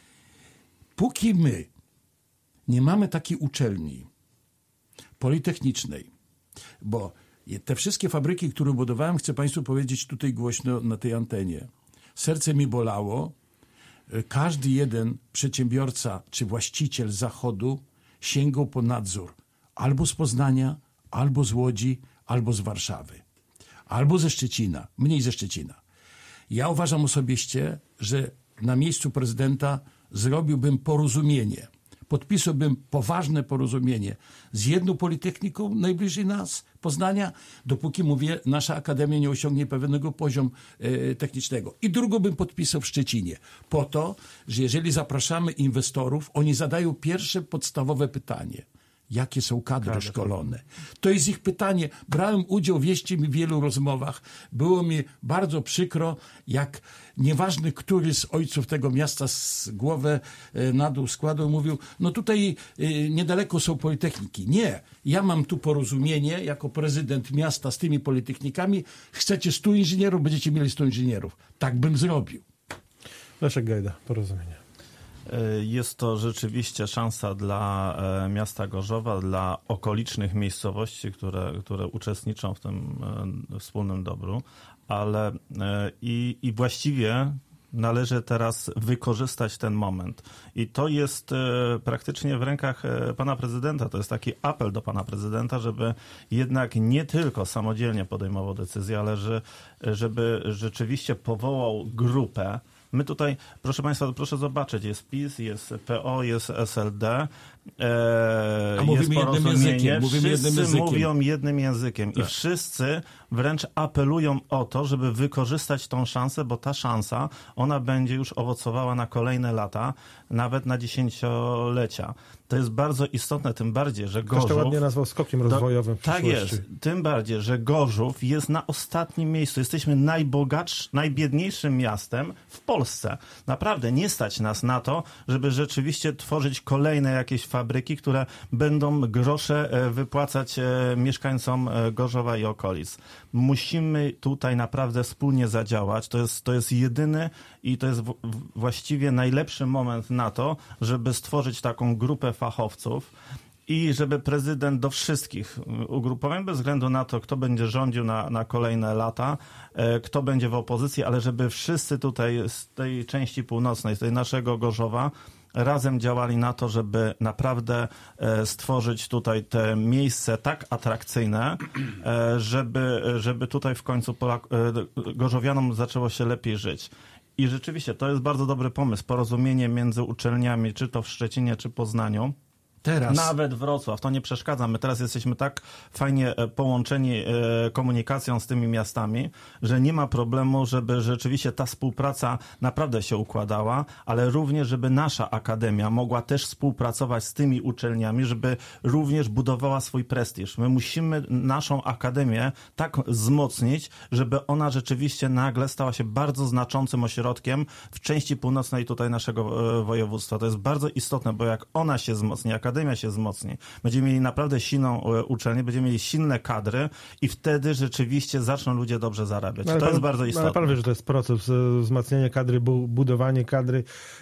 Póki my nie mamy takiej uczelni politechnicznej, bo te wszystkie fabryki, które budowałem, chcę Państwu powiedzieć tutaj głośno na tej antenie. Serce mi bolało. Każdy jeden przedsiębiorca czy właściciel Zachodu sięgał po nadzór. Albo z Poznania, albo z Łodzi, albo z Warszawy. Albo ze Szczecina, mniej ze Szczecina. Ja uważam osobiście, że na miejscu prezydenta zrobiłbym porozumienie. Podpisałbym poważne porozumienie z jedną politechniką najbliżej nas, Poznania, dopóki, mówię, nasza akademia nie osiągnie pewnego poziomu technicznego. I drugą bym podpisał w Szczecinie. Po to, że jeżeli zapraszamy inwestorów, oni zadają pierwsze podstawowe pytanie. Jakie są kadry szkolone? To jest ich pytanie. Brałem udział, wierzcie mi, w wielu rozmowach. Było mi bardzo przykro, jak nieważny który z ojców tego miasta z głowę na dół składał, mówił, no tutaj niedaleko są politechniki. Nie, ja mam tu porozumienie jako prezydent miasta z tymi politechnikami. Chcecie 100 inżynierów, będziecie mieli 100 inżynierów. Tak bym zrobił. Leszek Gajda, porozumienie. Jest to rzeczywiście szansa dla miasta Gorzowa, dla okolicznych miejscowości, które uczestniczą w tym wspólnym dobru, ale i właściwie należy teraz wykorzystać ten moment. I to jest praktycznie w rękach pana prezydenta. To jest taki apel do pana prezydenta, żeby jednak nie tylko samodzielnie podejmował decyzje, ale żeby rzeczywiście powołał grupę. My tutaj, proszę Państwa, proszę zobaczyć, jest PiS, jest PO, jest SLD, mówimy jednym językiem. Wszyscy mówią jednym językiem i wszyscy wręcz apelują o to, żeby wykorzystać tą szansę, bo ta szansa, ona będzie już owocowała na kolejne lata, nawet na dziesięciolecia. To jest bardzo istotne, tym bardziej, że Gorzów... Ktoś to ładnie nazwał skokiem rozwojowym w przyszłości. Tak jest, tym bardziej, że Gorzów jest na ostatnim miejscu. Jesteśmy najbiedniejszym miastem w Polsce. Naprawdę nie stać nas na to, żeby rzeczywiście tworzyć kolejne jakieś fabryki, które będą grosze wypłacać mieszkańcom Gorzowa i okolic. Musimy tutaj naprawdę wspólnie zadziałać. To jest jedyny i to jest właściwie najlepszy moment na to, żeby stworzyć taką grupę fachowców i żeby prezydent do wszystkich ugrupowań, bez względu na to, kto będzie rządził na kolejne lata, kto będzie w opozycji, ale żeby wszyscy tutaj z tej części północnej, z tej naszego Gorzowa, razem działali na to, żeby naprawdę stworzyć tutaj te miejsce tak atrakcyjne, żeby tutaj w końcu gorzowianom zaczęło się lepiej żyć. I rzeczywiście to jest bardzo dobry pomysł, porozumienie między uczelniami, czy to w Szczecinie, czy Poznaniu, Teraz. Nawet Wrocław, to nie przeszkadza. My teraz jesteśmy tak fajnie połączeni komunikacją z tymi miastami, że nie ma problemu, żeby rzeczywiście ta współpraca naprawdę się układała, ale również, żeby nasza akademia mogła też współpracować z tymi uczelniami, żeby również budowała swój prestiż. My musimy naszą akademię tak wzmocnić, żeby ona rzeczywiście nagle stała się bardzo znaczącym ośrodkiem w części północnej tutaj naszego województwa. To jest bardzo istotne, bo jak ona się wzmocni, akademia się wzmocni, będziemy mieli naprawdę silną uczelnię, będziemy mieli silne kadry i wtedy rzeczywiście zaczną ludzie dobrze zarabiać. To jest bardzo istotne. Ale pan wie, że to jest proces wzmacniania kadry, budowanie kadry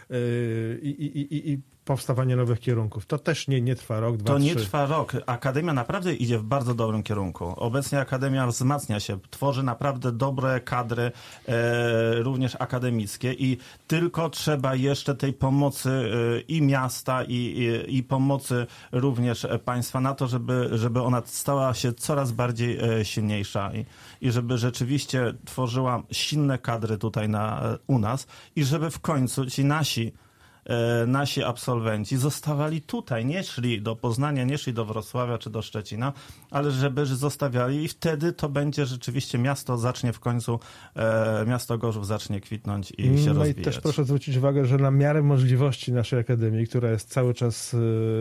i powstawanie nowych kierunków. To też nie trwa rok, 2, 3. To nie trwa rok. Akademia naprawdę idzie w bardzo dobrym kierunku. Obecnie Akademia wzmacnia się, tworzy naprawdę dobre kadry, również akademickie i tylko trzeba jeszcze tej pomocy i miasta, i pomocy również państwa na to, żeby ona stała się coraz bardziej silniejsza i żeby rzeczywiście tworzyła silne kadry tutaj u nas i żeby w końcu ci nasi absolwenci zostawali tutaj, nie szli do Poznania, nie szli do Wrocławia czy do Szczecina, ale żeby zostawiali i wtedy to będzie rzeczywiście miasto zacznie w końcu, miasto Gorzów zacznie kwitnąć i się rozwijać. I też proszę zwrócić uwagę, że na miarę możliwości naszej akademii, która jest cały czas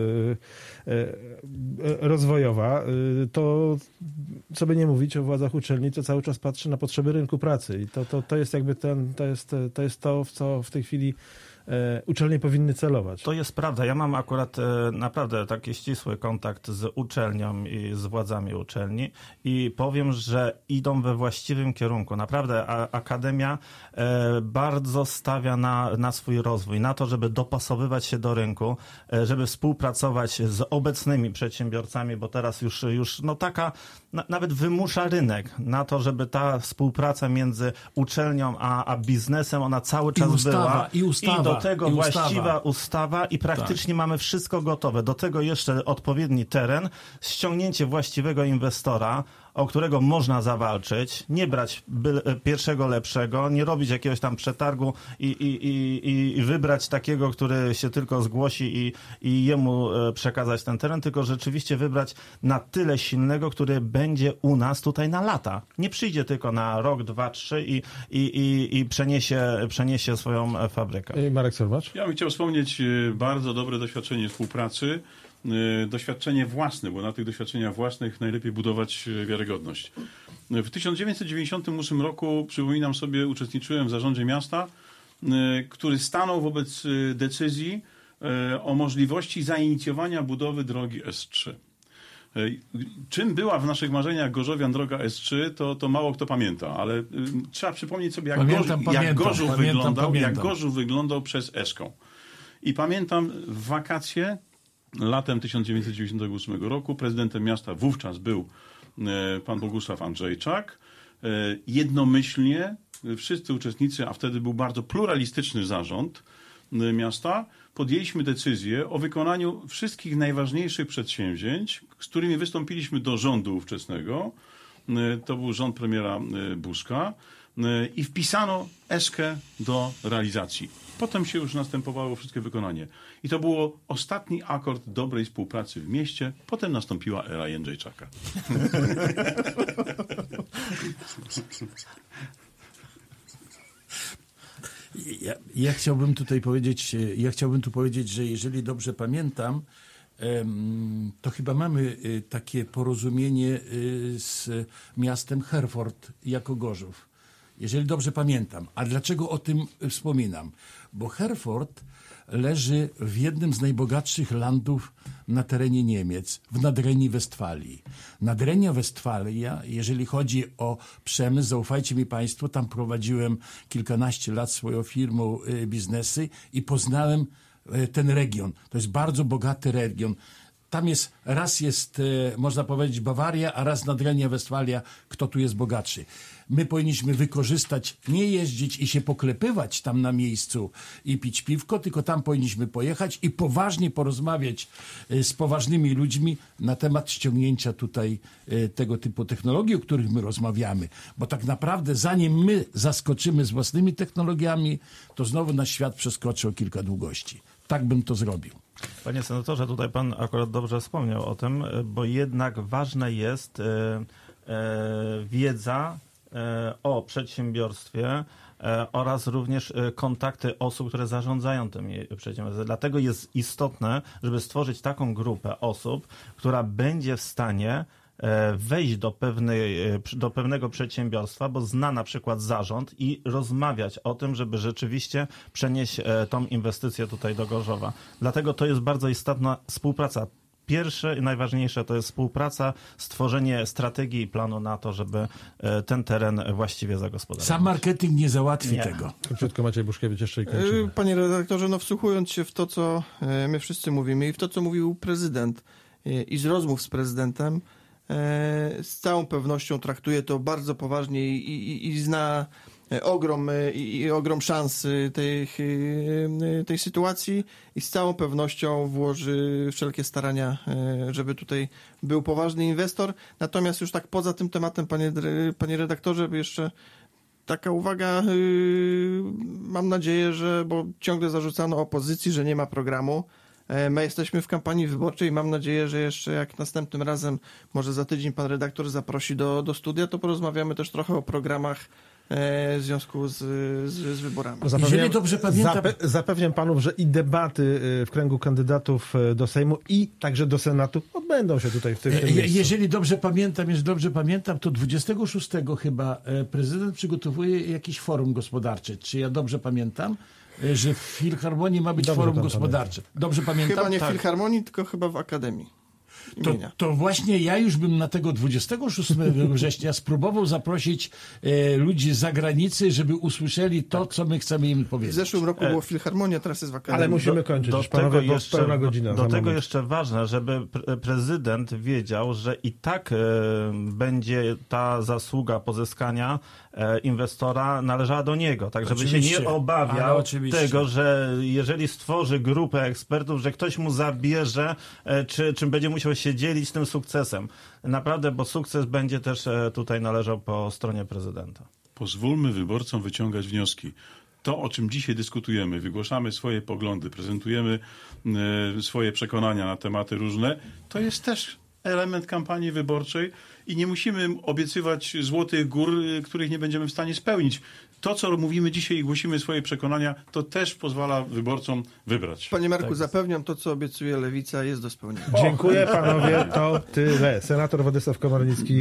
rozwojowa, to co by nie mówić o władzach uczelni, to cały czas patrzy na potrzeby rynku pracy i to jest jakby to jest to, w co w tej chwili uczelnie powinny celować. To jest prawda. Ja mam akurat naprawdę taki ścisły kontakt z uczelnią i z władzami uczelni i powiem, że idą we właściwym kierunku. Naprawdę akademia bardzo stawia na swój rozwój, na to, żeby dopasowywać się do rynku, żeby współpracować z obecnymi przedsiębiorcami, bo teraz już taka nawet wymusza rynek na to, żeby ta współpraca między uczelnią a biznesem, ona cały czas była. I do tego właściwa ustawa i praktycznie mamy wszystko gotowe. Do tego jeszcze odpowiedni teren, ściągnięcie właściwego inwestora, o którego można zawalczyć, nie brać pierwszego lepszego, nie robić jakiegoś tam przetargu i wybrać takiego, który się tylko zgłosi i jemu przekazać ten teren, tylko rzeczywiście wybrać na tyle silnego, który będzie u nas tutaj na lata. Nie przyjdzie tylko na rok, 2, 3 i przeniesie swoją fabrykę. Marek Sorbacz? Ja bym chciał wspomnieć bardzo dobre doświadczenie współpracy, doświadczenie własne, bo na tych doświadczeniach własnych najlepiej budować wiarygodność. W 1998 roku, przypominam sobie, uczestniczyłem w zarządzie miasta, który stanął wobec decyzji o możliwości zainicjowania budowy drogi S3. Czym była w naszych marzeniach Gorzowian droga S3, to mało kto pamięta, ale trzeba przypomnieć sobie, jak Gorzów wyglądał przez S-ką. I pamiętam w wakacje latem 1998 roku prezydentem miasta wówczas był pan Bogusław Andrzejczak. Jednomyślnie wszyscy uczestnicy, a wtedy był bardzo pluralistyczny zarząd miasta, podjęliśmy decyzję o wykonaniu wszystkich najważniejszych przedsięwzięć, z którymi wystąpiliśmy do rządu ówczesnego. To był rząd premiera Buzka i wpisano S-kę do realizacji. Potem się już następowało wszystkie wykonanie. I to było ostatni akord dobrej współpracy w mieście. Potem nastąpiła era Jędrzejczaka. Ja chciałbym tu powiedzieć, że jeżeli dobrze pamiętam, to chyba mamy takie porozumienie z miastem Herford jako Gorzów. Jeżeli dobrze pamiętam. A dlaczego o tym wspominam? Bo Herford leży w jednym z najbogatszych landów na terenie Niemiec, w Nadrenii Westfalii. Nadrenia Westfalia, jeżeli chodzi o przemysł, zaufajcie mi państwo, tam prowadziłem kilkanaście lat swoją firmą biznesy i poznałem ten region. To jest bardzo bogaty region. Tam jest, można powiedzieć, Bawaria, a raz Nadrenia Westfalia, kto tu jest bogatszy. My powinniśmy wykorzystać, nie jeździć i się poklepywać tam na miejscu i pić piwko, tylko tam powinniśmy pojechać i poważnie porozmawiać z poważnymi ludźmi na temat ściągnięcia tutaj tego typu technologii, o których my rozmawiamy. Bo tak naprawdę zanim my zaskoczymy z własnymi technologiami, to znowu nasz świat przeskoczy o kilka długości. Tak bym to zrobił. Panie senatorze, tutaj pan akurat dobrze wspomniał o tym, bo jednak ważna jest wiedza o przedsiębiorstwie oraz również kontakty osób, które zarządzają tymi przedsiębiorstwami. Dlatego jest istotne, żeby stworzyć taką grupę osób, która będzie w stanie wejść do pewnego przedsiębiorstwa, bo zna na przykład zarząd i rozmawiać o tym, żeby rzeczywiście przenieść tą inwestycję tutaj do Gorzowa. Dlatego to jest bardzo istotna współpraca. Pierwsze i najważniejsze to jest współpraca, stworzenie strategii i planu na to, żeby ten teren właściwie zagospodarować. Sam marketing nie załatwi tego. Króciutko Maciej Buszkiewicz jeszcze i kończymy. Panie redaktorze, wsłuchując się w to, co my wszyscy mówimy i w to, co mówił prezydent i z rozmów z prezydentem, z całą pewnością traktuje to bardzo poważnie i zna ogrom szans tej sytuacji i z całą pewnością włoży wszelkie starania, żeby tutaj był poważny inwestor. Natomiast już tak poza tym tematem, panie redaktorze, jeszcze taka uwaga, mam nadzieję, że, bo ciągle zarzucano opozycji, że nie ma programu. My jesteśmy w kampanii wyborczej i mam nadzieję, że jeszcze jak następnym razem, może za tydzień pan redaktor zaprosi do studia, to porozmawiamy też trochę o programach w związku z wyborami. Jeżeli dobrze pamiętam... Zapewniam panów, że i debaty w kręgu kandydatów do Sejmu i także do Senatu odbędą się tutaj w tym miejscu. Jeżeli dobrze pamiętam, to 26 chyba prezydent przygotowuje jakiś forum gospodarcze. Czy ja dobrze pamiętam? Że w Filharmonii ma być forum gospodarcze. Dobrze pamiętam? Chyba nie w Filharmonii, tylko chyba w Akademii. To właśnie ja już bym na tego 26 września spróbował zaprosić ludzi z zagranicy, żeby usłyszeli to, co my chcemy im powiedzieć. W zeszłym roku było Filharmonia, teraz jest w Akademii. Ale musimy kończyć, już panowie, bo pełna godzina. Do tego jeszcze ważne, żeby prezydent wiedział, że i tak będzie ta zasługa pozyskania inwestora należała do niego. Tak, żeby się nie obawiał tego, że jeżeli stworzy grupę ekspertów, że ktoś mu zabierze, czym będzie musiał się dzielić tym sukcesem. Naprawdę, bo sukces będzie też tutaj należał po stronie prezydenta. Pozwólmy wyborcom wyciągać wnioski. To, o czym dzisiaj dyskutujemy, wygłaszamy swoje poglądy, prezentujemy swoje przekonania na tematy różne, to jest też element kampanii wyborczej i nie musimy obiecywać złotych gór, których nie będziemy w stanie spełnić. To, co mówimy dzisiaj i głosimy swoje przekonania, to też pozwala wyborcom wybrać. Panie Marku, zapewniam, to, co obiecuje Lewica, jest do spełnienia. Dziękuję panowie, to tyle. Senator Władysław Komornicki.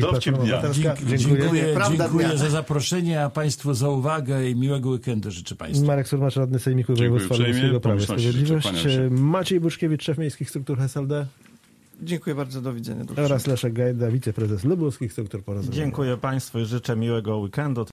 Dziękuję za zaproszenie, a państwu za uwagę i miłego weekendu życzę państwu. Marek Surmacz, radny Sejmiku Województwa Lubelskiego, Prawo i Sprawiedliwość. Maciej Buszkiewicz, szef miejskich struktur SLD. Dziękuję bardzo, do widzenia. Oraz Leszek Gajda, wiceprezes Lubuskich Struktur Porozumienia. Dziękuję państwu i życzę miłego weekendu.